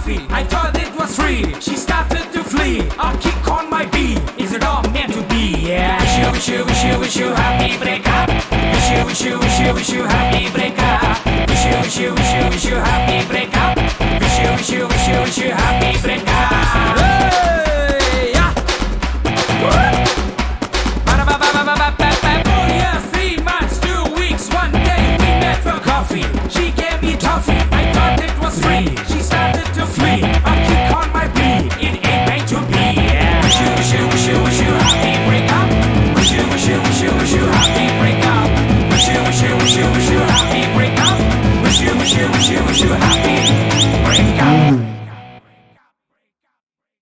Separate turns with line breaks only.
coffee. I thought it was free. She started to flee. I'll kick on my beat. Is it all meant to be? Yeah. Wish you happy breakup. Wish you happy breakup. Wish you happy breakup. Wish you